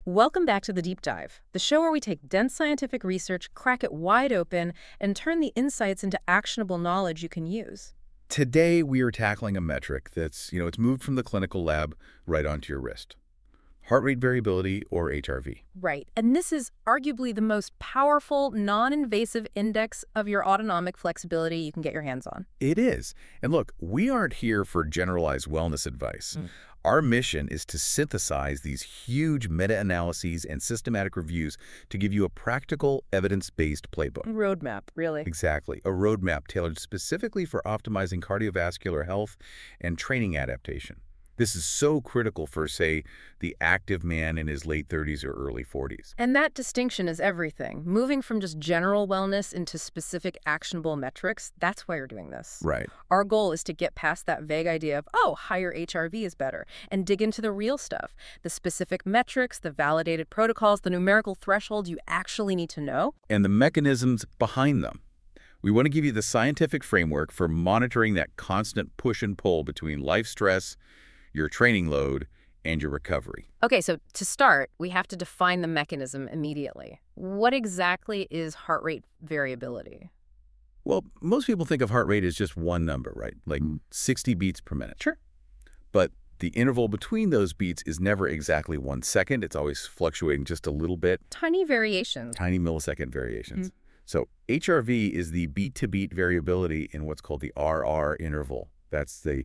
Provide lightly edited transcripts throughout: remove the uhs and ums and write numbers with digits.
Welcome back to The Deep Dive, the show where we take dense scientific research, crack it wide open, and turn the insights into actionable knowledge you can use. Today, we are tackling a metric it's moved from the clinical lab right onto your wrist. Heart rate variability, or HRV. Right, and this is arguably the most powerful, non-invasive index of your autonomic flexibility you can get your hands on. It is. And look, we aren't here for generalized wellness advice. Our mission is to synthesize these huge meta-analyses and systematic reviews to give you a practical, evidence-based playbook. Roadmap, really. Exactly. A roadmap tailored specifically for optimizing cardiovascular health and training adaptation. This is so critical for, say, the active man in his late 30s or early 40s. And that distinction is everything. Moving from just general wellness into specific actionable metrics, that's why you're doing this. Right. Our goal is to get past that vague idea of, oh, higher HRV is better, and dig into the real stuff, the specific metrics, the validated protocols, the numerical thresholds you actually need to know. And the mechanisms behind them. We want to give you the scientific framework for monitoring that constant push and pull between life stress, your training load, and your recovery. Okay, so to start, we have to define the mechanism immediately. What exactly is heart rate variability? Well, most people think of heart rate as just one number, right? Like 60 beats per minute. Sure. But the interval between those beats is never exactly 1 second. It's always fluctuating just a little bit. Tiny variations. Tiny millisecond variations. So HRV is the beat-to-beat variability in what's called the RR interval. That's the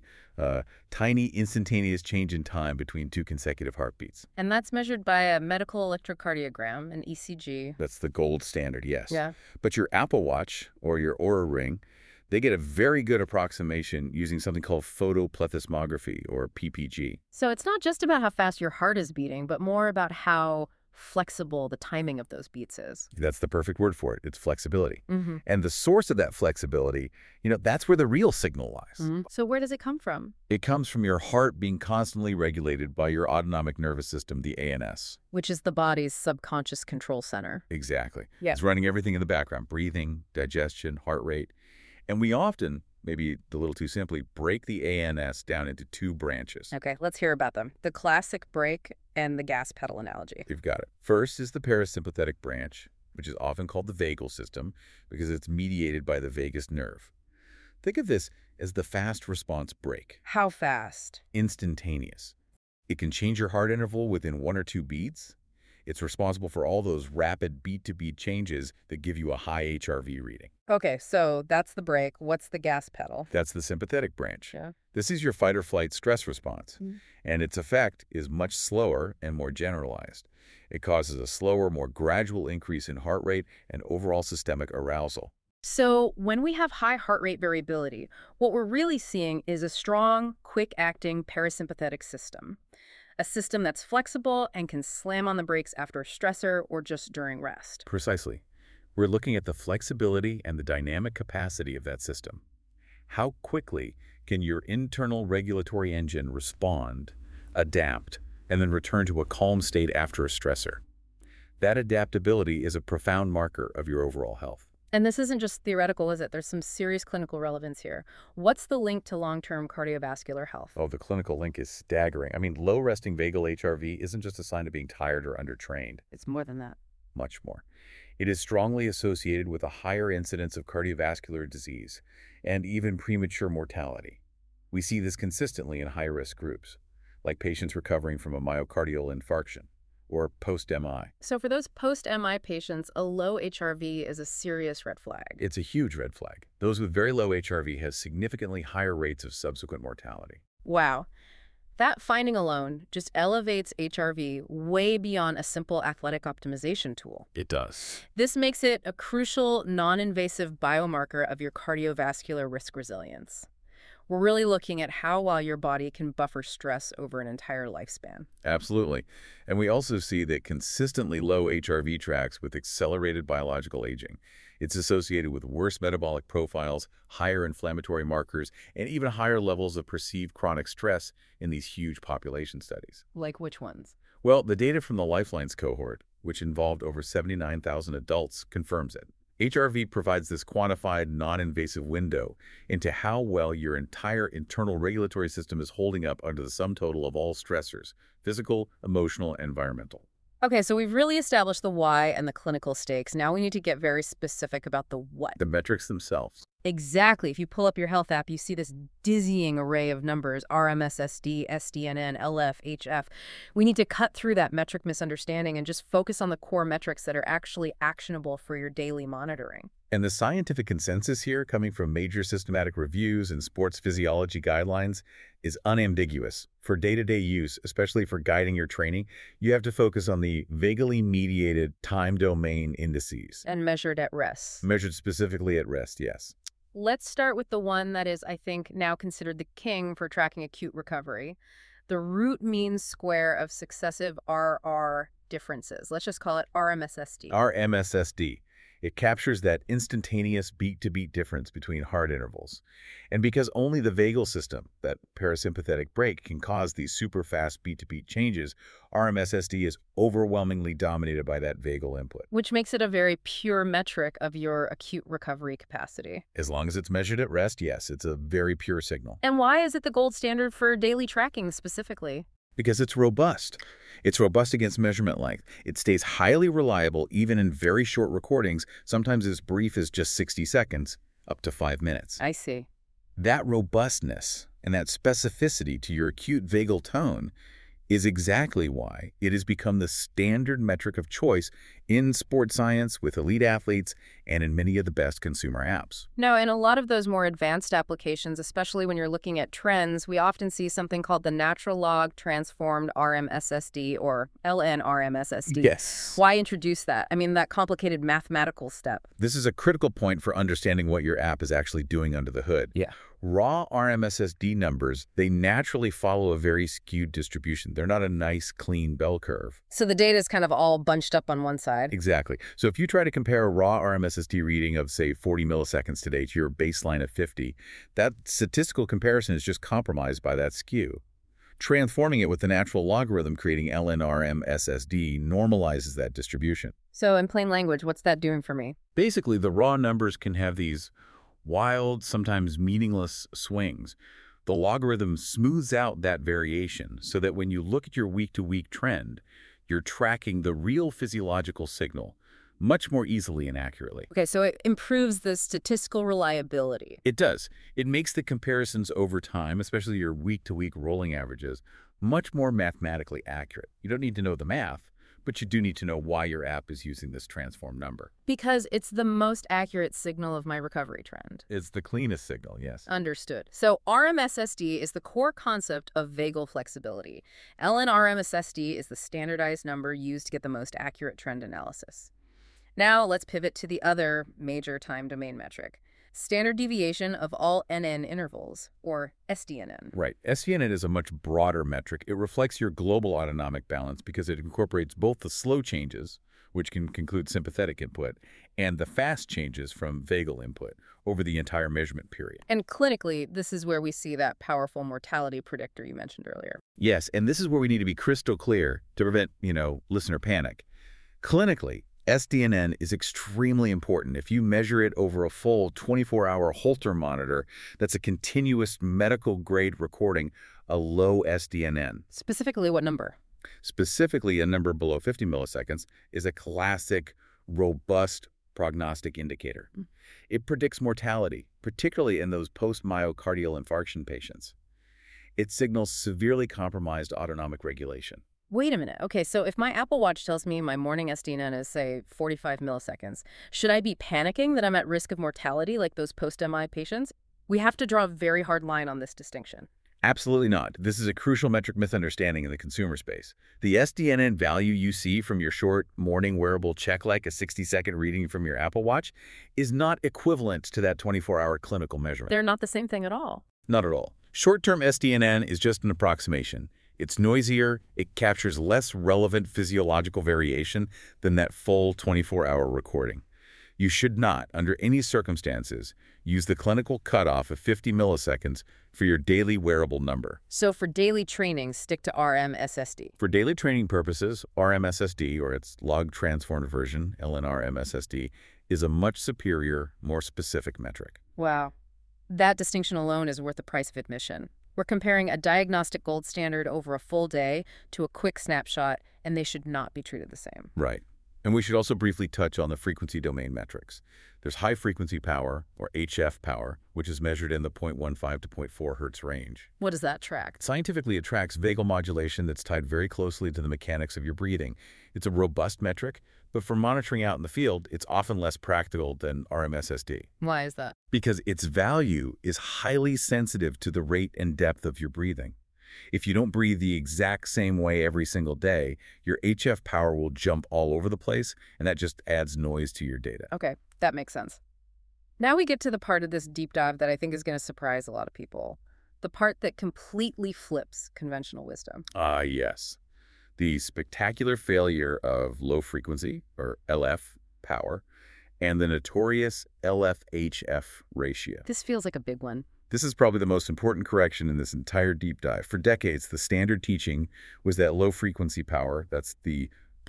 tiny instantaneous change in time between two consecutive heartbeats. And that's measured by a medical electrocardiogram, an ECG. That's the gold standard, yes. Yeah. But your Apple Watch or your Oura Ring, they get a very good approximation using something called photoplethysmography, or PPG. So it's not just about how fast your heart is beating, but more about how flexible the timing of those beats is. That's the perfect word for it. It's flexibility. And the source of that flexibility, that's where the real signal lies. So where does it come from? It comes from your heart being constantly regulated by your autonomic nervous system, the ANS. Which is the body's subconscious control center. Exactly. Yeah. It's running everything in the background: breathing, digestion, heart rate. And we often, maybe a little too simply, break the ANS down into two branches. Okay, let's hear about them. The classic brake and the gas pedal analogy. You've got it. First is the parasympathetic branch, which is often called the vagal system because it's mediated by the vagus nerve. Think of this as the fast response brake. How fast? Instantaneous. It can change your heart interval within 1 or 2 beats. It's responsible for all those rapid beat-to-beat changes that give you a high HRV reading. Okay, so that's the brake. What's the gas pedal? That's the sympathetic branch. Yeah. This is your fight-or-flight stress response, and its effect is much slower and more generalized. It causes a slower, more gradual increase in heart rate and overall systemic arousal. So when we have high heart rate variability, what we're really seeing is a strong, quick-acting parasympathetic system. A system that's flexible and can slam on the brakes after a stressor or just during rest. Precisely. We're looking at the flexibility and the dynamic capacity of that system. How quickly can your internal regulatory engine respond, adapt, and then return to a calm state after a stressor? That adaptability is a profound marker of your overall health. And this isn't just theoretical, is it? There's some serious clinical relevance here. What's the link to long-term cardiovascular health? Oh, the clinical link is staggering. I mean, low-resting vagal HRV isn't just a sign of being tired or undertrained. It's more than that. Much more. It is strongly associated with a higher incidence of cardiovascular disease and even premature mortality. We see this consistently in high-risk groups, like patients recovering from a myocardial infarction or post-MI. So for those post-MI patients, a low HRV is a serious red flag. It's a huge red flag. Those with very low HRV have significantly higher rates of subsequent mortality. Wow. That finding alone just elevates HRV way beyond a simple athletic optimization tool. It does. This makes it a crucial, non-invasive biomarker of your cardiovascular risk resilience. We're really looking at how well your body can buffer stress over an entire lifespan. Absolutely. And we also see that consistently low HRV tracks with accelerated biological aging. It's associated with worse metabolic profiles, higher inflammatory markers, and even higher levels of perceived chronic stress in these huge population studies. Like which ones? Well, the data from the Lifelines cohort, which involved over 79,000 adults, confirms it. HRV provides this quantified, non-invasive window into how well your entire internal regulatory system is holding up under the sum total of all stressors: physical, emotional, and environmental. Okay, so we've really established the why and the clinical stakes. Now we need to get very specific about the what. The metrics themselves. Exactly. If you pull up your health app, you see this dizzying array of numbers, RMSSD, SDNN, LF, HF. We need to cut through that metric misunderstanding and just focus on the core metrics that are actually actionable for your daily monitoring. And the scientific consensus here, coming from major systematic reviews and sports physiology guidelines, is unambiguous. For day-to-day use, especially for guiding your training, you have to focus on the vagally mediated time domain indices. And measured at rest. Measured specifically at rest, yes. Let's start with the one that is, I think, now considered the king for tracking acute recovery. The root mean square of successive RR differences. Let's just call it RMSSD. RMSSD. It captures that instantaneous beat-to-beat difference between heart intervals. And because only the vagal system, that parasympathetic brake, can cause these super-fast beat-to-beat changes, RMSSD is overwhelmingly dominated by that vagal input. Which makes it a very pure metric of your acute recovery capacity. As long as it's measured at rest, yes, it's a very pure signal. And why is it the gold standard for daily tracking specifically? Because it's robust. It's robust against measurement length. It stays highly reliable even in very short recordings, sometimes as brief as just 60 seconds, up to 5 minutes. I see. That robustness and that specificity to your acute vagal tone is exactly why it has become the standard metric of choice in sports science with elite athletes and in many of the best consumer apps. Now, in a lot of those more advanced applications, especially when you're looking at trends, we often see something called the natural log transformed RMSSD or LNRMSSD. Yes. Why introduce that? I mean, that complicated mathematical step. This is a critical point for understanding what your app is actually doing under the hood. Yeah. Raw RMSSD numbers, they naturally follow a very skewed distribution. They're not a nice, clean bell curve. So the data is kind of all bunched up on one side. Exactly. So if you try to compare a raw RMSSD reading of, say, 40 milliseconds today to your baseline of 50, that statistical comparison is just compromised by that skew. Transforming it with the natural logarithm creating LNRMSSD normalizes that distribution. So in plain language, what's that doing for me? Basically, the raw numbers can have these wild, sometimes meaningless swings. The logarithm smooths out that variation so that when you look at your week-to-week trend, you're tracking the real physiological signal much more easily and accurately. Okay, so it improves the statistical reliability. It does. It makes the comparisons over time, especially your week-to-week rolling averages, much more mathematically accurate. You don't need to know the math, but you do need to know why your app is using this transform number. Because it's the most accurate signal of my recovery trend. It's the cleanest signal, yes. Understood. So RMSSD is the core concept of vagal flexibility. LNRMSSD is the standardized number used to get the most accurate trend analysis. Now let's pivot to the other major time domain metric. Standard deviation of all NN intervals, or SDNN. Right. SDNN is a much broader metric. It reflects your global autonomic balance because it incorporates both the slow changes, which can include sympathetic input, and the fast changes from vagal input over the entire measurement period. And clinically, this is where we see that powerful mortality predictor you mentioned earlier. Yes, and this is where we need to be crystal clear to prevent, listener panic. Clinically, SDNN is extremely important. If you measure it over a full 24-hour Holter monitor, that's a continuous medical-grade recording, a low SDNN. Specifically, what number? Specifically, a number below 50 milliseconds is a classic, robust prognostic indicator. It predicts mortality, particularly in those post-myocardial infarction patients. It signals severely compromised autonomic regulation. Wait a minute. Okay, so if my Apple Watch tells me my morning SDNN is, say, 45 milliseconds, should I be panicking that I'm at risk of mortality like those post-MI patients? We have to draw a very hard line on this distinction. Absolutely not. This is a crucial metric misunderstanding in the consumer space. The SDNN value you see from your short morning wearable check, like a 60-second reading from your Apple Watch, is not equivalent to that 24-hour clinical measurement. They're not the same thing at all. Not at all. Short-term SDNN is just an approximation. It's noisier, it captures less relevant physiological variation than that full 24-hour recording. You should not, under any circumstances, use the clinical cutoff of 50 milliseconds for your daily wearable number. So for daily training, stick to RMSSD. For daily training purposes, RMSSD, or its log-transformed version, LNRMSSD, is a much superior, more specific metric. Wow. That distinction alone is worth the price of admission. We're comparing a diagnostic gold standard over a full day to a quick snapshot, and they should not be treated the same. Right. And we should also briefly touch on the frequency domain metrics. There's high frequency power, or HF power, which is measured in the 0.15 to 0.4 hertz range. What does that track? Scientifically, it tracks vagal modulation that's tied very closely to the mechanics of your breathing. It's a robust metric, but for monitoring out in the field, it's often less practical than RMSSD. Why is that? Because its value is highly sensitive to the rate and depth of your breathing. If you don't breathe the exact same way every single day, your HF power will jump all over the place, and that just adds noise to your data. Okay, that makes sense. Now we get to the part of this deep dive that I think is going to surprise a lot of people. The part that completely flips conventional wisdom. Yes. The spectacular failure of low frequency, or LF, power, and the notorious LF-HF ratio. This feels like a big one. This is probably the most important correction in this entire deep dive. For decades, the standard teaching was that low frequency power, that's the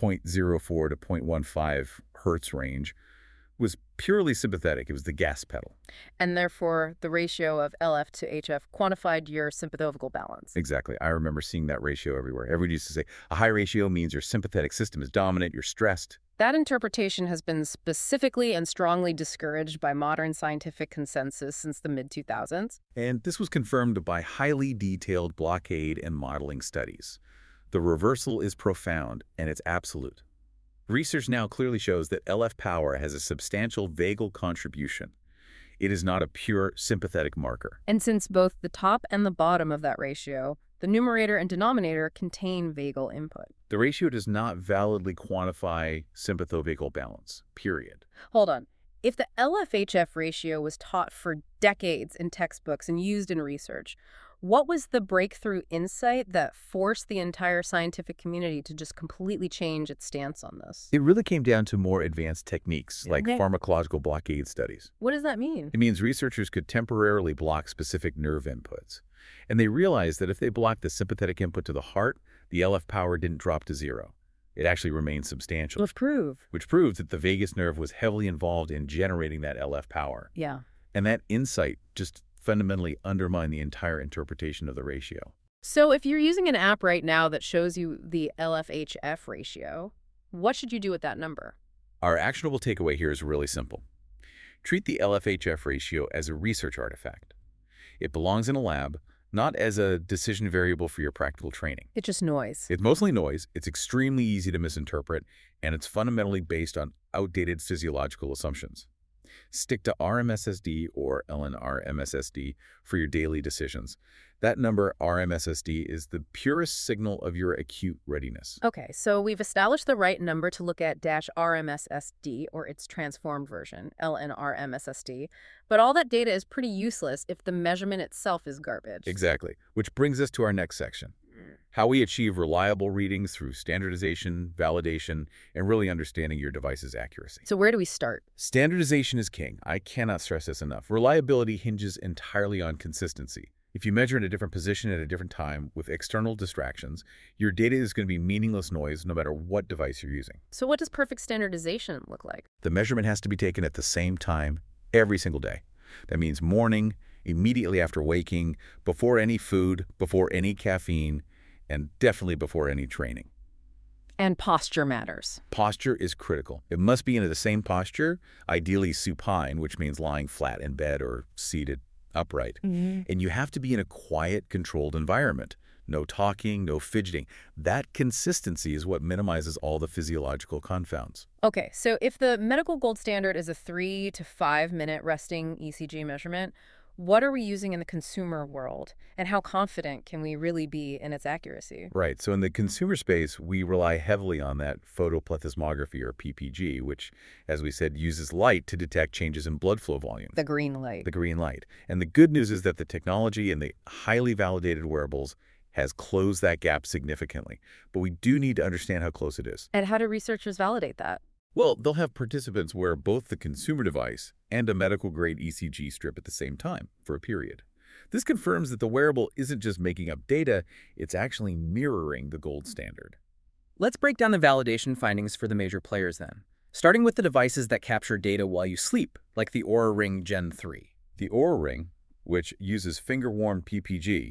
0.04 to 0.15 hertz range, was purely sympathetic. It was the gas pedal. And therefore, the ratio of LF to HF quantified your sympathological balance. Exactly. I remember seeing that ratio everywhere. Everybody used to say, a high ratio means your sympathetic system is dominant, you're stressed. That interpretation has been specifically and strongly discouraged by modern scientific consensus since the mid-2000s. And this was confirmed by highly detailed blockade and modeling studies. The reversal is profound, and it's absolute. Research now clearly shows that LF power has a substantial vagal contribution. It is not a pure sympathetic marker. And since both the top and the bottom of that ratio, the numerator and denominator contain vagal input. The ratio does not validly quantify sympathovagal balance, period. Hold on. If the LF-HF ratio was taught for decades in textbooks and used in research, what was the breakthrough insight that forced the entire scientific community to just completely change its stance on this? It really came down to more advanced techniques, like Okay. pharmacological blockade studies. What does that mean? It means researchers could temporarily block specific nerve inputs. And they realized that if they blocked the sympathetic input to the heart, the LF power didn't drop to zero. It actually remained substantial. Let's prove. Which proves that the vagus nerve was heavily involved in generating that LF power. Yeah. And that insight just fundamentally undermined the entire interpretation of the ratio. So if you're using an app right now that shows you the LF-HF ratio, what should you do with that number? Our actionable takeaway here is really simple. Treat the LF-HF ratio as a research artifact. It belongs in a lab, not as a decision variable for your practical training. It's just noise. It's mostly noise, it's extremely easy to misinterpret, and it's fundamentally based on outdated physiological assumptions. Stick to RMSSD or LNR-MSSD for your daily decisions. That number, RMSSD, is the purest signal of your acute readiness. Okay, so we've established the right number to look at -RMSSD, or its transformed version, LNR-MSSD, but all that data is pretty useless if the measurement itself is garbage. Exactly, which brings us to our next section. How we achieve reliable readings through standardization, validation, and really understanding your device's accuracy. So where do we start? Standardization is king. I cannot stress this enough. Reliability hinges entirely on consistency. If you measure in a different position at a different time with external distractions, your data is going to be meaningless noise no matter what device you're using. So what does perfect standardization look like? The measurement has to be taken at the same time every single day. That means morning, immediately after waking, before any food, before any caffeine, and definitely before any training. And posture matters. Posture is critical. It must be in the same posture, ideally supine, which means lying flat in bed or seated upright. And you have to be in a quiet, controlled environment. No talking, no fidgeting. That consistency is what minimizes all the physiological confounds. Okay, so if the medical gold standard is a 3 to 5 minute resting ECG measurement, what are we using in the consumer world, and how confident can we really be in its accuracy? Right. So in the consumer space, we rely heavily on that photoplethysmography, or PPG, which, as we said, uses light to detect changes in blood flow volume. The green light. The green light. And the good news is that the technology in the highly validated wearables has closed that gap significantly. But we do need to understand how close it is. And how do researchers validate that? Well, they'll have participants wear both the consumer device and a medical-grade ECG strip at the same time for a period. This confirms that the wearable isn't just making up data, it's actually mirroring the gold standard. Let's break down the validation findings for the major players then, starting with the devices that capture data while you sleep, like the Oura Ring Gen 3. The Oura Ring, which uses finger-worn PPG,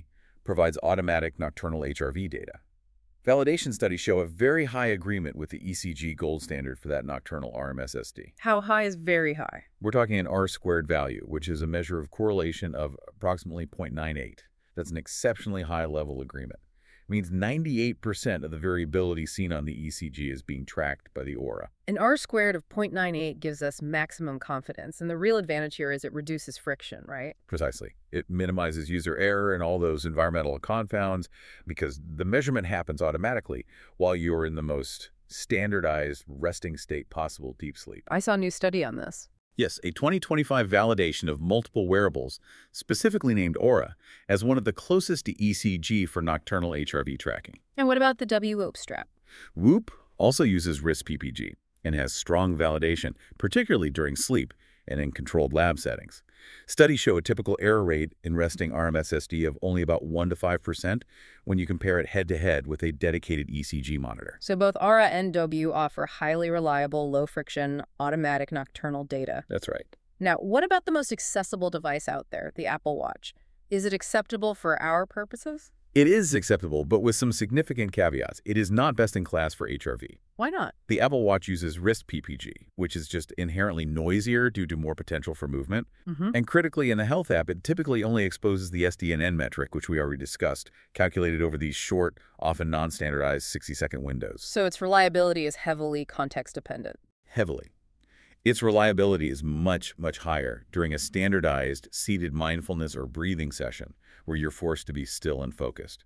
provides automatic nocturnal HRV data. Validation studies show a very high agreement with the ECG gold standard for that nocturnal RMSSD. How high is very high? We're talking an R-squared value, which is a measure of correlation of approximately 0.98. That's an exceptionally high level agreement. It means 98% of the variability seen on the ECG is being tracked by the Aura. An R-squared of 0.98 gives us maximum confidence, and the real advantage here is it reduces friction, right? Precisely. It minimizes user error and all those environmental confounds because the measurement happens automatically while you're in the most standardized resting state possible, deep sleep. I saw a new study on this. Yes, a 2025 validation of multiple wearables, specifically named Aura, as one of the closest to ECG for nocturnal HRV tracking. And what about the WHOOP strap? Whoop also uses RIS PPG and has strong validation, particularly during sleep and in controlled lab settings. Studies show a typical error rate in resting RMSSD of only about 1 to 5% when you compare it head-to-head with a dedicated ECG monitor. So both Aura and W offer highly reliable, low-friction, automatic nocturnal data. That's right. Now, what about the most accessible device out there, the Apple Watch? Is it acceptable for our purposes? It is acceptable, but with some significant caveats. It is not best in class for HRV. Why not? The Apple Watch uses RIS PPG, which is just inherently noisier due to more potential for movement. And critically, in the health app, it typically only exposes the SDNN metric, which we already discussed, calculated over these short, often non-standardized 60-second windows. So its reliability is heavily context-dependent. Heavily. Its reliability is much, much higher during a standardized, seated mindfulness or breathing session where you're forced to be still and focused,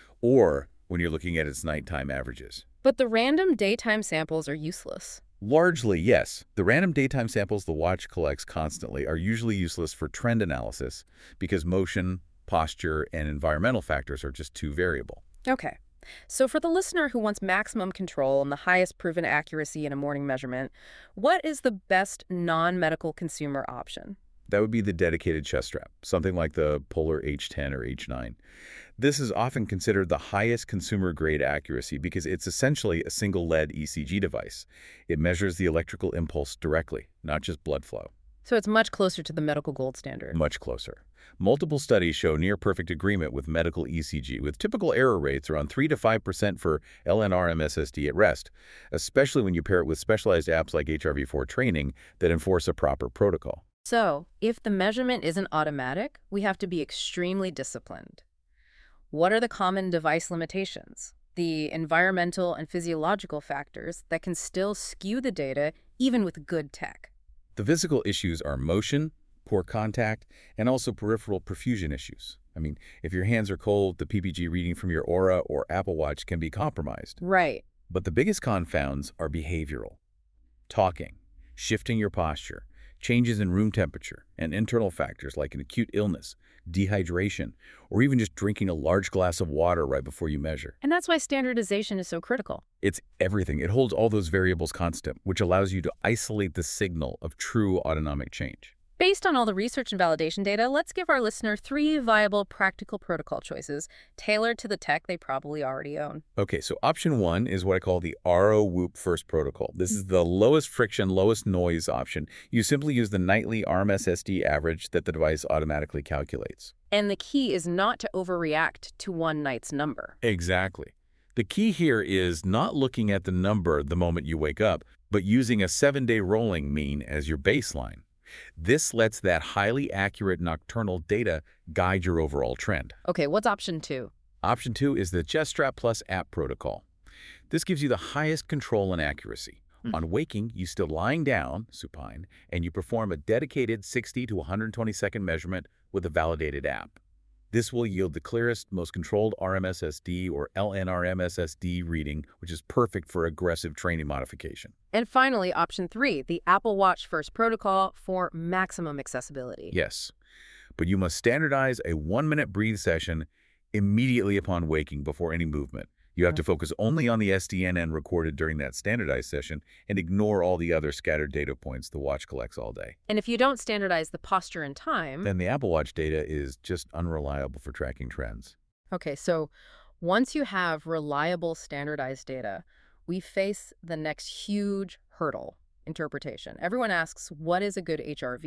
or when you're looking at its nighttime averages. But the random daytime samples are useless. Largely, yes. The random daytime samples the watch collects constantly are usually useless for trend analysis because motion, posture, and environmental factors are just too variable. Okay. So for the listener who wants maximum control and the highest proven accuracy in a morning measurement, what is the best non-medical consumer option? That would be the dedicated chest strap, something like the Polar H10 or H9. This is often considered the highest consumer-grade accuracy because it's essentially a single lead ECG device. It measures the electrical impulse directly, not just blood flow. So it's much closer to the medical gold standard. Much closer. Multiple studies show near-perfect agreement with medical ECG, with typical error rates around 3 to 5% for LNR-MSSD at rest, especially when you pair it with specialized apps like HRV4 training that enforce a proper protocol. So, if the measurement isn't automatic, we have to be extremely disciplined. What are the common device limitations? The environmental and physiological factors that can still skew the data even with good tech. The physical issues are motion, poor contact, and also peripheral perfusion issues. I mean, if your hands are cold, the PPG reading from your Aura or Apple Watch can be compromised. Right. But the biggest confounds are behavioral. Talking, shifting your posture, changes in room temperature, and internal factors like an acute illness, dehydration, or even just drinking a large glass of water right before you measure. And that's why standardization is so critical. It's everything. It holds all those variables constant, which allows you to isolate the signal of true autonomic change. Based on all the research and validation data, let's give our listener 3 viable practical protocol choices tailored to the tech they probably already own. Okay, so option 1 is what I call the RO Whoop First protocol. This is the lowest friction, lowest noise option. You simply use the nightly RMSSD average that the device automatically calculates. And the key is not to overreact to one night's number. Exactly. The key here is not looking at the number the moment you wake up, but using a 7-day rolling mean as your baseline. This lets that highly accurate nocturnal data guide your overall trend. Okay, what's option 2? Option 2 is the Chest Strap Plus app protocol. This gives you the highest control and accuracy. On waking, you still lying down, supine, and you perform a dedicated 60 to 120 second measurement with a validated app. This will yield the clearest, most controlled RMSSD or LNR-MSSD reading, which is perfect for aggressive training modification. And finally, option 3, the Apple Watch First protocol for maximum accessibility. Yes, but you must standardize a 1-minute breathe session immediately upon waking before any movement. You have to focus only on the SDNN recorded during that standardized session and ignore all the other scattered data points the watch collects all day. And if you don't standardize the posture and time... then the Apple Watch data is just unreliable for tracking trends. Okay, so once you have reliable standardized data, we face the next huge hurdle, interpretation. Everyone asks, what is a good HRV?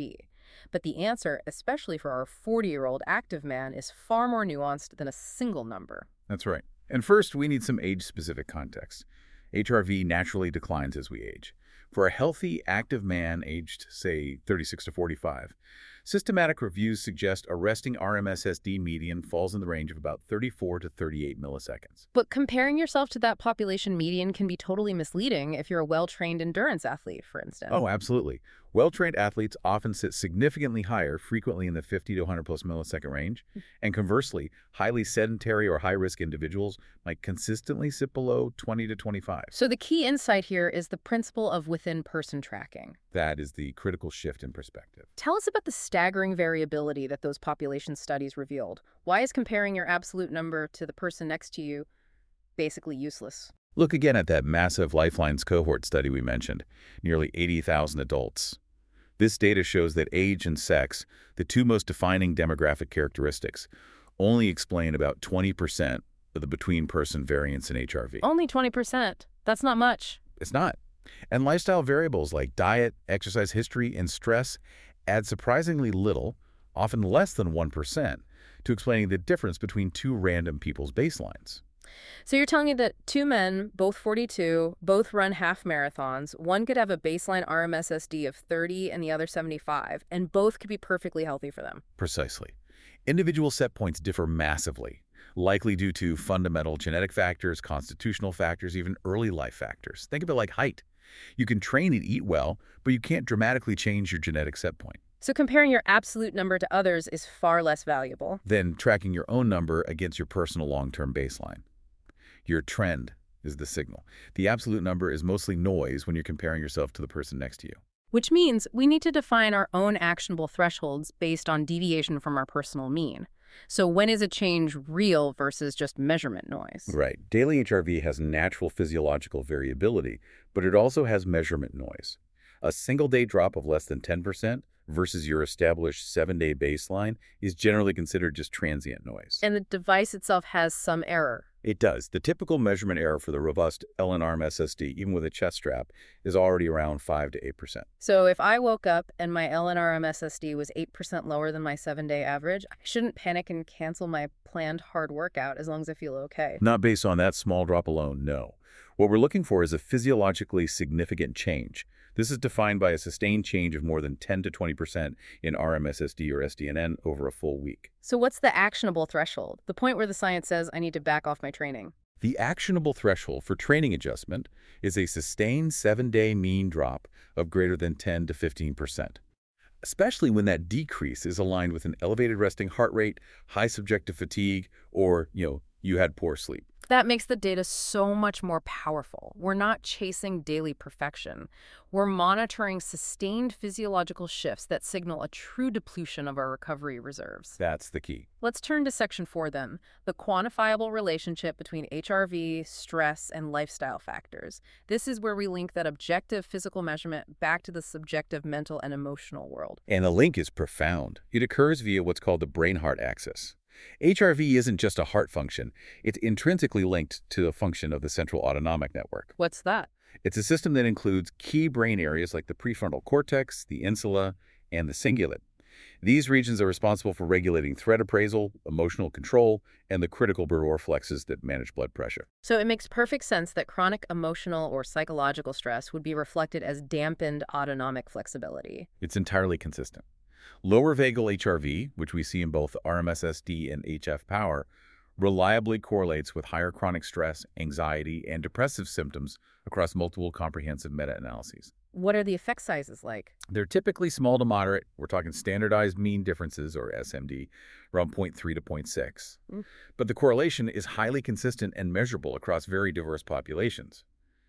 But the answer, especially for our 40-year-old active man, is far more nuanced than a single number. That's right. And first, we need some age-specific context. HRV naturally declines as we age. For a healthy, active man aged, say, 36 to 45, systematic reviews suggest a resting RMSSD median falls in the range of about 34 to 38 milliseconds. But comparing yourself to that population median can be totally misleading if you're a well-trained endurance athlete, for instance. Oh, absolutely. Well-trained athletes often sit significantly higher, frequently in the 50 to 100 plus millisecond range. And conversely, highly sedentary or high-risk individuals might consistently sit below 20 to 25. So the key insight here is the principle of within-person tracking. That is the critical shift in perspective. Tell us about the staggering variability that those population studies revealed. Why is comparing your absolute number to the person next to you basically useless? Look again at that massive Lifelines cohort study we mentioned, nearly 80,000 adults. This data shows that age and sex, the two most defining demographic characteristics, only explain about 20% of the between-person variance in HRV. Only 20%. That's not much. It's not. And lifestyle variables like diet, exercise history, and stress add surprisingly little, often less than 1%, to explaining the difference between two random people's baselines. So you're telling me that two men, both 42, both run half marathons, one could have a baseline RMSSD of 30 and the other 75, and both could be perfectly healthy for them. Precisely. Individual set points differ massively, likely due to fundamental genetic factors, constitutional factors, even early life factors. Think of it like height. You can train and eat well, but you can't dramatically change your genetic set point. So comparing your absolute number to others is far less valuable Then tracking your own number against your personal long-term baseline. Your trend is the signal. The absolute number is mostly noise when you're comparing yourself to the person next to you. which means we need to define our own actionable thresholds based on deviation from our personal mean. So when is a change real versus just measurement noise? Right. Daily HRV has natural physiological variability, but it also has measurement noise. A single-day drop of less than 10% versus your established 7-day baseline is generally considered just transient noise. And the device itself has some error. It does. The typical measurement error for the robust LNARM SSD, even with a chest strap, is already around 5 to 8%. So if I woke up and my LNRM SSD was 8% lower than my 7-day average, I shouldn't panic and cancel my planned hard workout as long as I feel okay. Not based on that small drop alone, no. What we're looking for is a physiologically significant change. This is defined by a sustained change of more than 10 to 20% in RMSSD or SDNN over a full week. So what's the actionable threshold? The point where the science says I need to back off my training. The actionable threshold for training adjustment is a sustained 7-day mean drop of greater than 10 to 15%, especially when that decrease is aligned with an elevated resting heart rate, high subjective fatigue, or, you had poor sleep. That makes the data so much more powerful. We're not chasing daily perfection. We're monitoring sustained physiological shifts that signal a true depletion of our recovery reserves. That's the key. Let's turn to Section 4 then, the quantifiable relationship between HRV, stress, and lifestyle factors. This is where we link that objective physical measurement back to the subjective mental and emotional world. And the link is profound. It occurs via what's called the brain-heart axis. HRV isn't just a heart function. It's intrinsically linked to the function of the central autonomic network. What's that? It's a system that includes key brain areas like the prefrontal cortex, the insula, and the cingulate. These regions are responsible for regulating threat appraisal, emotional control, and the critical Barré reflexes that manage blood pressure. So it makes perfect sense that chronic emotional or psychological stress would be reflected as dampened autonomic flexibility. It's entirely consistent. Lower vagal HRV, which we see in both RMSSD and HF power, reliably correlates with higher chronic stress, anxiety, and depressive symptoms across multiple comprehensive meta-analyses. What are the effect sizes like? They're typically small to moderate. We're talking standardized mean differences, or SMD, around 0.3 to 0.6. But the correlation is highly consistent and measurable across very diverse populations.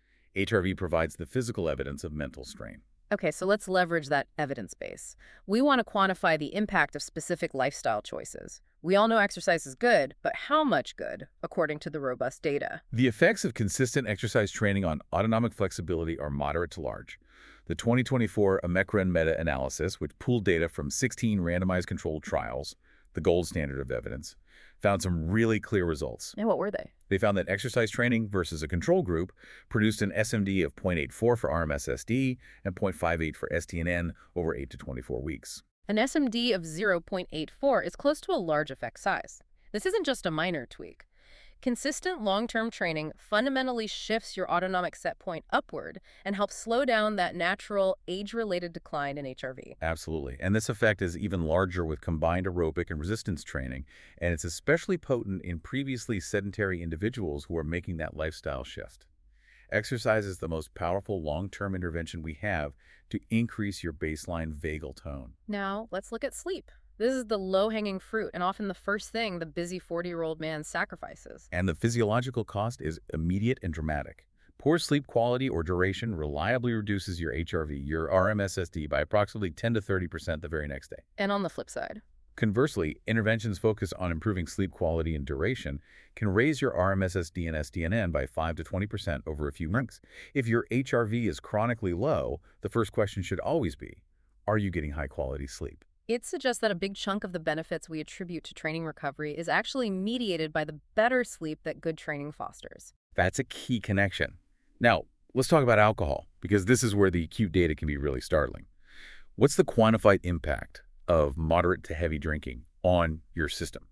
HRV provides the physical evidence of mental strain. Okay, so let's leverage that evidence base. We want to quantify the impact of specific lifestyle choices. We all know exercise is good, but how much good, according to the robust data? The effects of consistent exercise training on autonomic flexibility are moderate to large. The 2024 Omicron meta-analysis, which pooled data from 16 randomized controlled trials, the gold standard of evidence, found some really clear results. And what were they? They found that exercise training versus a control group produced an SMD of 0.84 for RMSSD and 0.58 for SDNN over 8 to 24 weeks. An SMD of 0.84 is close to a large effect size. This isn't just a minor tweak. Consistent long-term training fundamentally shifts your autonomic set point upward and helps slow down that natural age-related decline in HRV. Absolutely. And this effect is even larger with combined aerobic and resistance training, and it's especially potent in previously sedentary individuals who are making that lifestyle shift. Exercise is the most powerful long-term intervention we have to increase your baseline vagal tone. Now, let's look at sleep. This is the low-hanging fruit and often the first thing the busy 40-year-old man sacrifices. And the physiological cost is immediate and dramatic. Poor sleep quality or duration reliably reduces your HRV, your RMSSD, by approximately 10 to 30% the very next day. And on the flip side, Conversely, interventions focused on improving sleep quality and duration can raise your RMSSD and SDNN by 5 to 20% over a few months. If your HRV is chronically low, the first question should always be, are you getting high-quality sleep? it suggests that a big chunk of the benefits we attribute to training recovery is actually mediated by the better sleep that good training fosters. That's a key connection. Now, let's talk about alcohol, because this is where the acute data can be really startling. What's the quantified impact of moderate to heavy drinking on your system?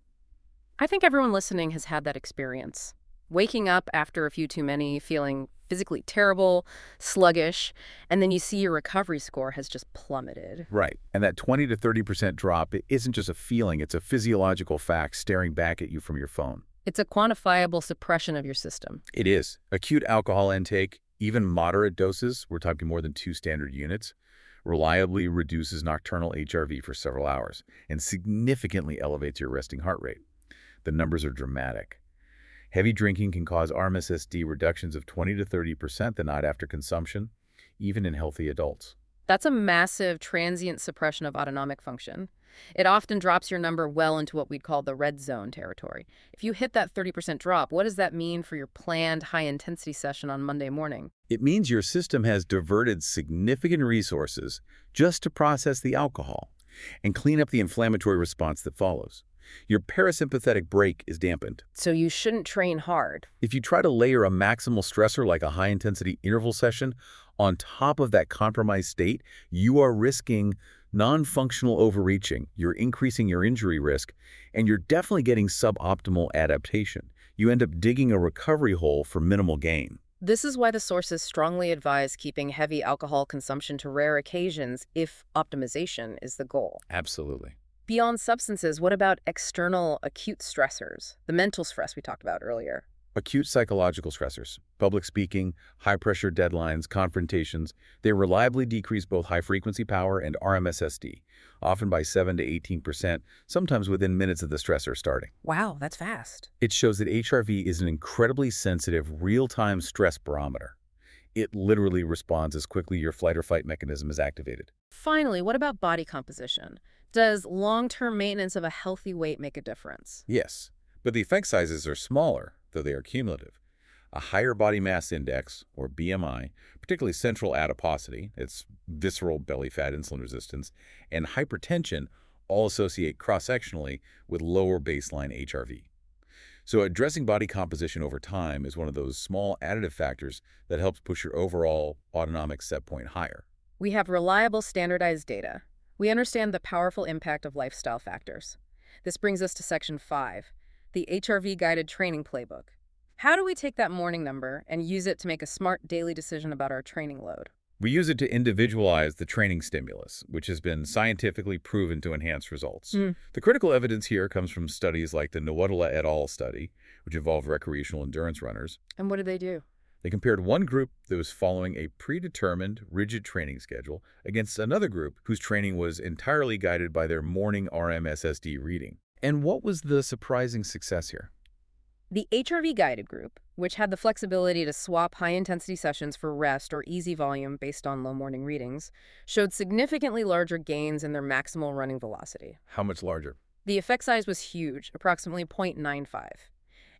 I think everyone listening has had that experience. Waking up after a few too many, feeling physically terrible, sluggish, and then you see your recovery score has just plummeted. Right. And that 20 to 30% drop isn't just a feeling, it's a physiological fact staring back at you from your phone. It's a quantifiable suppression of your system. It is. Acute alcohol intake, even moderate doses, we're talking more than 2 standard units, reliably reduces nocturnal HRV for several hours and significantly elevates your resting heart rate. The numbers are dramatic. Heavy drinking can cause RMSSD reductions of 20 to 30% the night after consumption, even in healthy adults. That's a massive transient suppression of autonomic function. It often drops your number well into what we'd call the red zone territory. If you hit that 30% drop, what does that mean for your planned high-intensity session on Monday morning? It means your system has diverted significant resources just to process the alcohol and clean up the inflammatory response that follows. Your parasympathetic brake is dampened. So you shouldn't train hard. If you try to layer a maximal stressor like a high-intensity interval session on top of that compromised state, you are risking non-functional overreaching, you're increasing your injury risk, and you're definitely getting suboptimal adaptation. You end up digging a recovery hole for minimal gain. This is why the sources strongly advise keeping heavy alcohol consumption to rare occasions if optimization is the goal. Absolutely. Beyond substances, what about external acute stressors, the mental stress we talked about earlier? Acute psychological stressors, public speaking, high-pressure deadlines, confrontations, they reliably decrease both high-frequency power and RMSSD, often by 7 to 18%, sometimes within minutes of the stressor starting. Wow, that's fast. It shows that HRV is an incredibly sensitive, real-time stress barometer. It literally responds as quickly your flight or fight mechanism is activated. Finally, what about body composition? Does long-term maintenance of a healthy weight make a difference? Yes, but the effect sizes are smaller, though they are cumulative. A higher body mass index, or BMI, particularly central adiposity, it's visceral belly fat insulin resistance, and hypertension all associate cross-sectionally with lower baseline HRV. So addressing body composition over time is one of those small additive factors that helps push your overall autonomic set point higher. We have reliable standardized data. We understand the powerful impact of lifestyle factors. This brings us to Section 5, the HRV-guided training playbook. How do we take that morning number and use it to make a smart daily decision about our training load? We use it to individualize the training stimulus, which has been scientifically proven to enhance results. The critical evidence here comes from studies like the Nawatula et al. Study, which involved recreational endurance runners. And what did they do? They compared one group that was following a predetermined, rigid training schedule against another group whose training was entirely guided by their morning RMSSD reading. And what was the surprising success here? The HRV-guided group, which had the flexibility to swap high-intensity sessions for rest or easy volume based on low morning readings, showed significantly larger gains in their maximal running velocity. How much larger? The effect size was huge, approximately 0.95.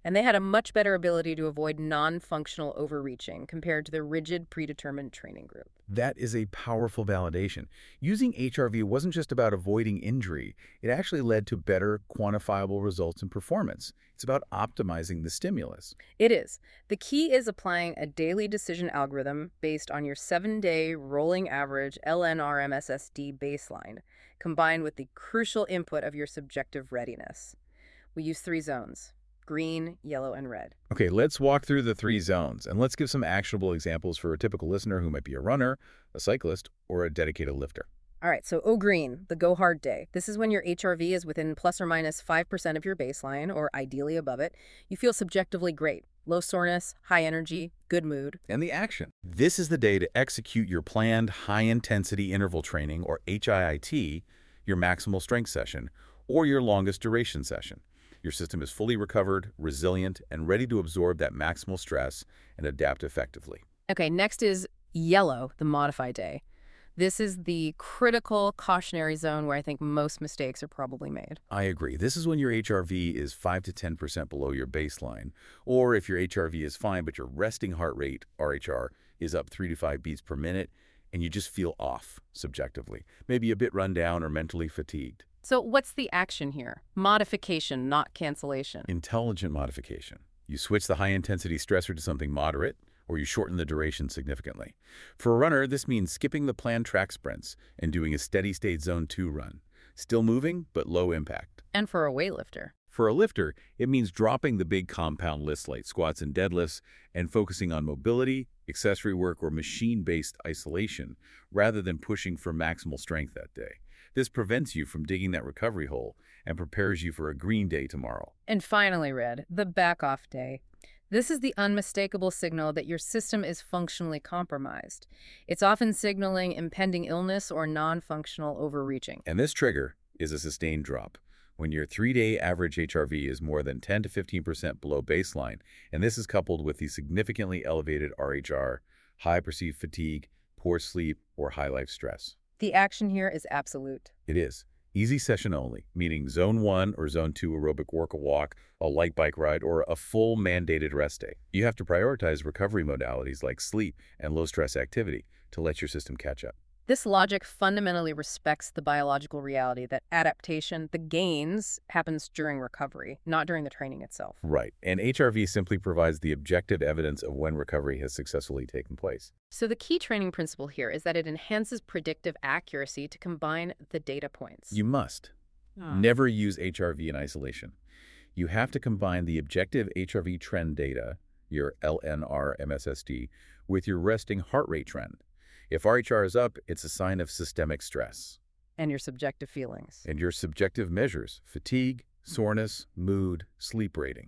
And they had a much better ability to avoid non-functional overreaching compared to the rigid, predetermined training group. That is a powerful validation. Using HRV wasn't just about avoiding injury. It actually led to better quantifiable results in performance. It's about optimizing the stimulus. It is. The key is applying a daily decision algorithm based on your 7-day rolling average LNR-MSSD baseline, combined with the crucial input of your subjective readiness. We use 3 zones: green, yellow, and red. Okay, let's walk through the 3 zones, and let's give some actionable examples for a typical listener who might be a runner, a cyclist, or a dedicated lifter. All right, so green, the go hard day. This is when your HRV is within plus or minus 5% of your baseline, or ideally above it. You feel subjectively great. Low soreness, high energy, good mood. And the action. This is the day to execute your planned high-intensity interval training, or HIIT, your maximal strength session, or your longest duration session. Your system is fully recovered, resilient, and ready to absorb that maximal stress and adapt effectively. Okay, next is yellow, the modified day. This is the critical cautionary zone where I think most mistakes are probably made. I agree. This is when your HRV is 5 to 10% below your baseline, or if your HRV is fine but your resting heart rate, RHR, is up 3 to 5 beats per minute, and you just feel off subjectively, maybe a bit run down or mentally fatigued. So what's the action here? Modification, not cancellation. Intelligent modification. You switch the high-intensity stressor to something moderate, or you shorten the duration significantly. For a runner, this means skipping the planned track sprints and doing a steady-state Zone 2 run. Still moving, but low impact. And for a weightlifter? For a lifter, it means dropping the big compound lifts like squats and deadlifts and focusing on mobility, accessory work, or machine-based isolation, rather than pushing for maximal strength that day. This prevents you from digging that recovery hole and prepares you for a green day tomorrow. And finally, red, the back-off day. This is the unmistakable signal that your system is functionally compromised. It's often signaling impending illness or non-functional overreaching. And this trigger is a sustained drop. When your 3-day average HRV is more than 10 to 15% below baseline, and this is coupled with the significantly elevated RHR, high perceived fatigue, poor sleep, or high life stress. The action here is absolute. It is. Easy session only, meaning Zone 1 or Zone 2 aerobic work, a walk, a light bike ride, or a full mandated rest day. You have to prioritize recovery modalities like sleep and low-stress activity to let your system catch up. This logic fundamentally respects the biological reality that adaptation, the gains, happens during recovery, not during the training itself. Right, and HRV simply provides the objective evidence of when recovery has successfully taken place. So the key training principle here is that it enhances predictive accuracy to combine the data points. You must never use HRV in isolation. You have to combine the objective HRV trend data, your LNR-MSSD, with your resting heart rate trend. If RHR is up, it's a sign of systemic stress. And your subjective feelings. And your subjective measures: fatigue, soreness, mood, sleep rating.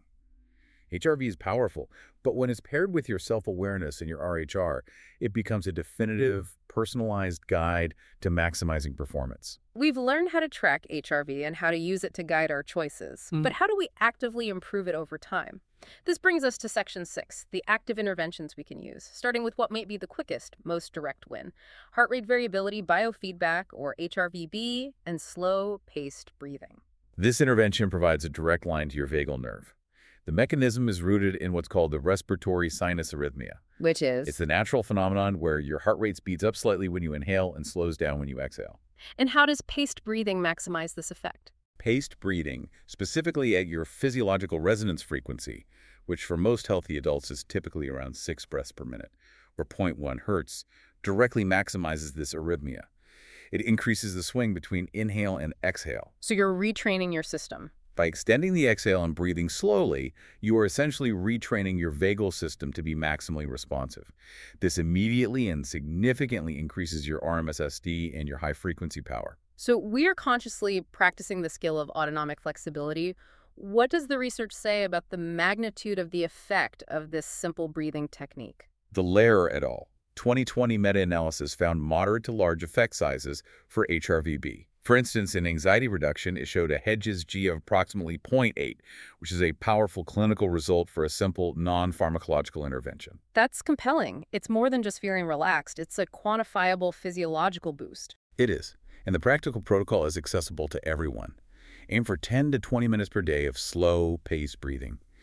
HRV is powerful, but when it's paired with your self-awareness and your RHR, it becomes a definitive, personalized guide to maximizing performance. We've learned how to track HRV and how to use it to guide our choices. But how do we actively improve it over time? This brings us to Section 6, the active interventions we can use, starting with what might be the quickest, most direct win: heart rate variability biofeedback, or HRVB, and slow-paced breathing. This intervention provides a direct line to your vagal nerve. The mechanism is rooted in what's called the respiratory sinus arrhythmia. Which is? It's the natural phenomenon where your heart rate speeds up slightly when you inhale and slows down when you exhale. And how does paced breathing maximize this effect? Paced breathing, specifically at your physiological resonance frequency, which for most healthy adults is typically around 6 breaths per minute, or 0.1 hertz, directly maximizes this arrhythmia. It increases the swing between inhale and exhale. So you're retraining your system. By extending the exhale and breathing slowly, you are essentially retraining your vagal system to be maximally responsive. This immediately and significantly increases your RMSSD and your high-frequency power. So we are consciously practicing the skill of autonomic flexibility. What does the research say about the magnitude of the effect of this simple breathing technique? The Lehrer et al. 2020 meta-analysis found moderate to large effect sizes for HRVB. For instance, in anxiety reduction, it showed a Hedges G of approximately 0.8, which is a powerful clinical result for a simple, non-pharmacological intervention. That's compelling. It's more than just feeling relaxed. It's a quantifiable physiological boost. It is, and the practical protocol is accessible to everyone. Aim for 10 to 20 minutes per day of slow, paced breathing.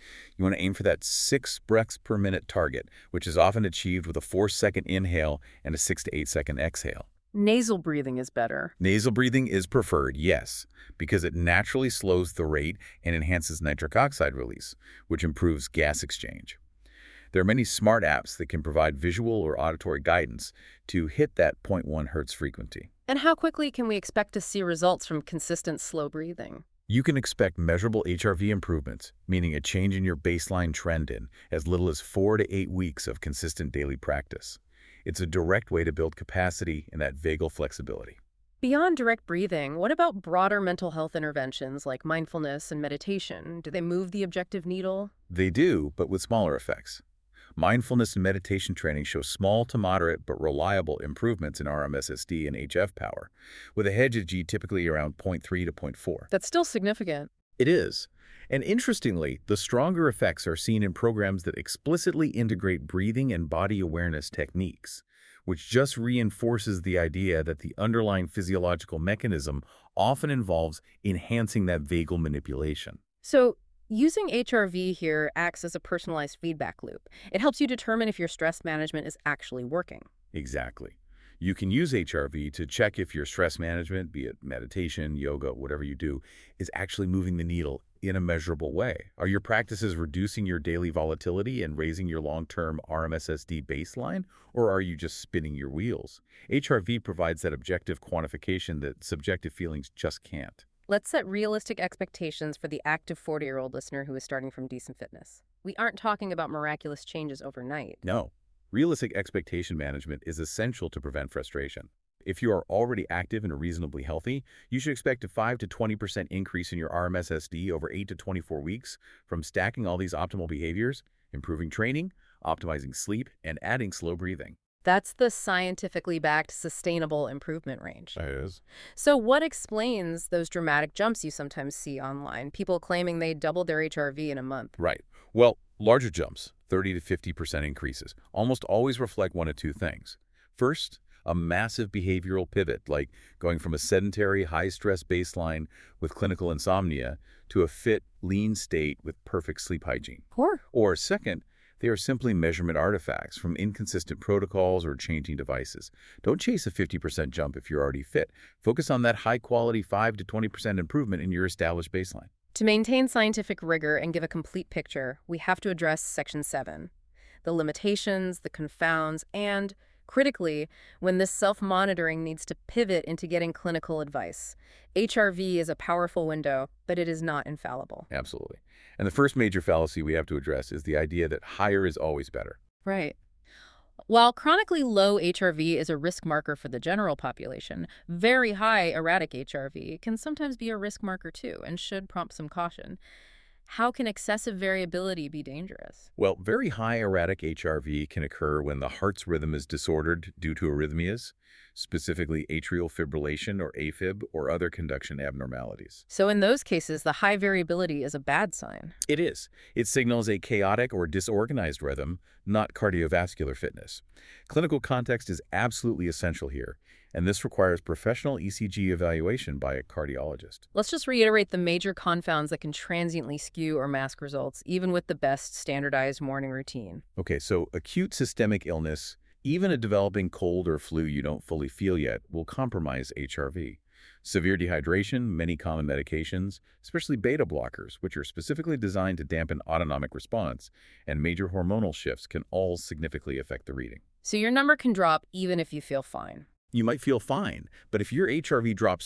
You want to aim for that 6 breaths per minute target, which is often achieved with a 4-second inhale and a 6 to 8-second exhale. Nasal breathing is better. Nasal breathing is preferred, yes, because it naturally slows the rate and enhances nitric oxide release, which improves gas exchange. There are many smart apps that can provide visual or auditory guidance to hit that 0.1 hertz frequency. And how quickly can we expect to see results from consistent slow breathing? You can expect measurable HRV improvements, meaning a change in your baseline trend in as little as 4 to 8 weeks of consistent daily practice. It's a direct way to build capacity and that vagal flexibility. Beyond direct breathing, what about broader mental health interventions like mindfulness and meditation? Do they move the objective needle? They do, but with smaller effects. Mindfulness and meditation training show small to moderate but reliable improvements in RMSSD and HF power, with a hedge of G typically around 0.3 to 0.4. That's still significant. It is. And interestingly, the stronger effects are seen in programs that explicitly integrate breathing and body awareness techniques, which just reinforces the idea that the underlying physiological mechanism often involves enhancing that vagal manipulation. So, using HRV here acts as a personalized feedback loop. It helps you determine if your stress management is actually working. Exactly. You can use HRV to check if your stress management, be it meditation, yoga, whatever you do, is actually moving the needle in a measurable way. Are your practices reducing your daily volatility and raising your long-term RMSSD baseline, or are you just spinning your wheels? HRV provides that objective quantification that subjective feelings just can't. Let's set realistic expectations for the active 40-year-old listener who is starting from decent fitness. We aren't talking about miraculous changes overnight. No. Realistic expectation management is essential to prevent frustration. If you are already active and reasonably healthy, you should expect a 5 to 20% increase in your RMSSD over 8 to 24 weeks from stacking all these optimal behaviors, improving training, optimizing sleep, and adding slow breathing. That's the scientifically backed sustainable improvement range. That is. So what explains those dramatic jumps you sometimes see online? People claiming they doubled their HRV in a month. Right. Well, larger jumps, 30 to 50% increases, almost always reflect one of two things. First, a massive behavioral pivot, like going from a sedentary, high-stress baseline with clinical insomnia to a fit, lean state with perfect sleep hygiene. Or second, they are simply measurement artifacts from inconsistent protocols or changing devices. Don't chase a 50% jump if you're already fit. Focus on that high-quality 5 to 20% improvement in your established baseline. To maintain scientific rigor and give a complete picture, we have to address Section 7, the limitations, the confounds, and, critically, when this self-monitoring needs to pivot into getting clinical advice. HRV is a powerful window, but it is not infallible. Absolutely. And the first major fallacy we have to address is the idea that higher is always better. Right. While chronically low HRV is a risk marker for the general population, very high erratic HRV can sometimes be a risk marker too and should prompt some caution. How can excessive variability be dangerous? Well, very high erratic HRV can occur when the heart's rhythm is disordered due to arrhythmias, specifically atrial fibrillation or AFib or other conduction abnormalities. So in those cases, the high variability is a bad sign. It is. It signals a chaotic or disorganized rhythm, not cardiovascular fitness. Clinical context is absolutely essential here, and this requires professional ECG evaluation by a cardiologist. Let's just reiterate the major confounds that can transiently skew or mask results, even with the best standardized morning routine. Okay, so acute systemic illness, even a developing cold or flu you don't fully feel yet, will compromise HRV. Severe dehydration, many common medications, especially beta blockers, which are specifically designed to dampen autonomic response, and major hormonal shifts can all significantly affect the reading. So your number can drop even if you feel fine. You might feel fine, but if your HRV drops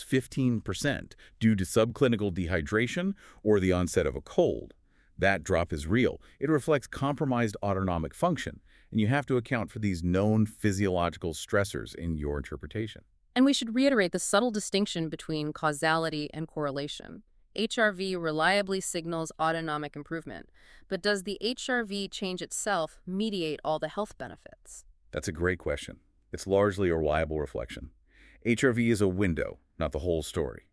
15% due to subclinical dehydration or the onset of a cold, that drop is real. It reflects compromised autonomic function, and you have to account for these known physiological stressors in your interpretation. And we should reiterate the subtle distinction between causality and correlation. HRV reliably signals autonomic improvement, but does the HRV change itself mediate all the health benefits? That's a great question. It's largely a reliable reflection. HRV is a window, not the whole story.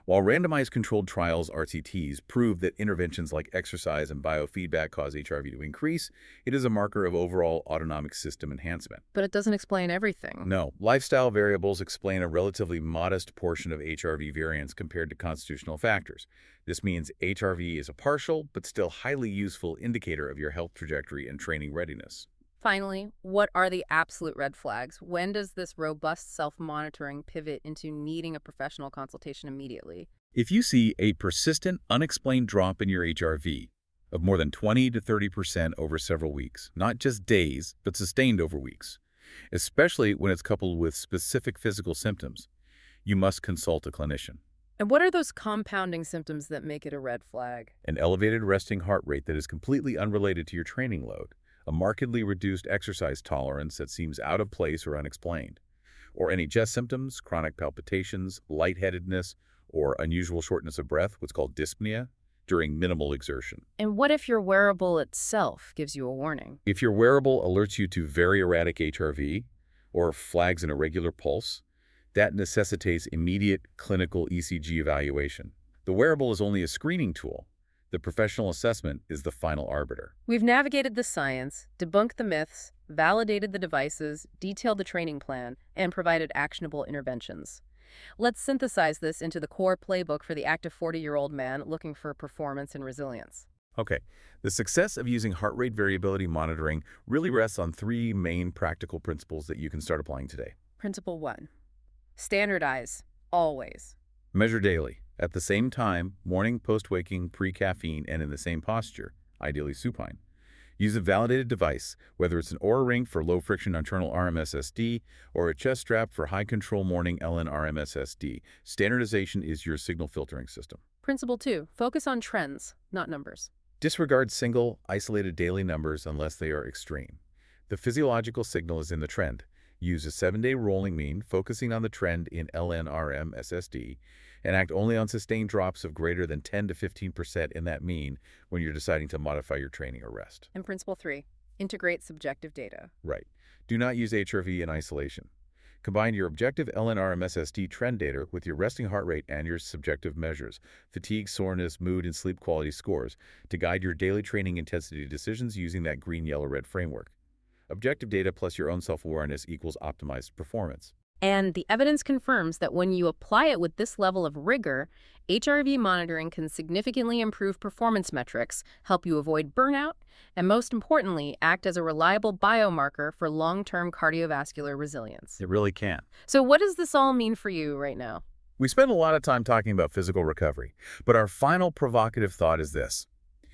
While randomized controlled trials, RCTs, prove that interventions like exercise and biofeedback cause HRV to increase, it is a marker of overall autonomic system enhancement. But it doesn't explain everything. No, lifestyle variables explain a relatively modest portion of HRV variance compared to constitutional factors. This means HRV is a partial, but still highly useful indicator of your health trajectory and training readiness. Finally, what are the absolute red flags? When does this robust self-monitoring pivot into needing a professional consultation immediately? If you see a persistent, unexplained drop in your HRV of more than 20 to 30% over several weeks, not just days, but sustained over weeks, especially when it's coupled with specific physical symptoms, you must consult a clinician. And what are those compounding symptoms that make it a red flag? An elevated resting heart rate that is completely unrelated to your training load, a markedly reduced exercise tolerance that seems out of place or unexplained, or any chest symptoms, chronic palpitations, lightheadedness, or unusual shortness of breath, what's called dyspnea, during minimal exertion. And what if your wearable itself gives you a warning? If your wearable alerts you to very erratic HRV or flags an irregular pulse, that necessitates immediate clinical ECG evaluation. The wearable is only a screening tool. The professional assessment is the final arbiter. We've navigated the science, debunked the myths, validated the devices, detailed the training plan, and provided actionable interventions. Let's synthesize this into the core playbook for the active 40-year-old man looking for performance and resilience. Okay, the success of using heart rate variability monitoring really rests on three main practical principles that you can start applying today. Principle 1. Standardize, always. Measure daily, at the same time, morning, post-waking, pre-caffeine, and in the same posture, ideally supine. Use a validated device, whether it's an Oura Ring for low-friction nocturnal RMSSD or a chest strap for high-control morning LN RMSSD. Standardization is your signal filtering system. Principle 2. Focus on trends, not numbers. Disregard single, isolated daily numbers unless they are extreme. The physiological signal is in the trend. Use a 7-day rolling mean, focusing on the trend in LN-RM SSD, and act only on sustained drops of greater than 10 to 15% in that mean when you're deciding to modify your training or rest. And Principle 3. Integrate subjective data. Right. Do not use HRV in isolation. Combine your objective LN-RM SSD trend data with your resting heart rate and your subjective measures, fatigue, soreness, mood, and sleep quality scores, to guide your daily training intensity decisions using that green, yellow, red framework. Objective data plus your own self-awareness equals optimized performance. And the evidence confirms that when you apply it with this level of rigor, HRV monitoring can significantly improve performance metrics, help you avoid burnout, and most importantly, act as a reliable biomarker for long-term cardiovascular resilience. It really can. So what does this all mean for you right now? We spent a lot of time talking about physical recovery, but our final provocative thought is this.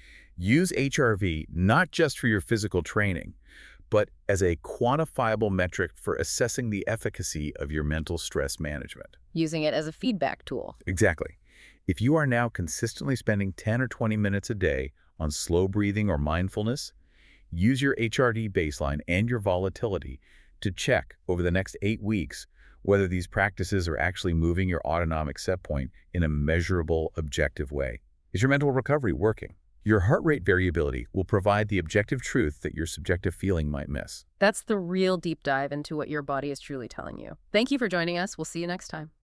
Use HRV not just for your physical training, but as a quantifiable metric for assessing the efficacy of your mental stress management. Using it as a feedback tool. Exactly. If you are now consistently spending 10 or 20 minutes a day on slow breathing or mindfulness, use your HRV baseline and your volatility to check over the next 8 weeks whether these practices are actually moving your autonomic set point in a measurable, objective way. Is your mental recovery working? Your heart rate variability will provide the objective truth that your subjective feeling might miss. That's the real deep dive into what your body is truly telling you. Thank you for joining us. We'll see you next time.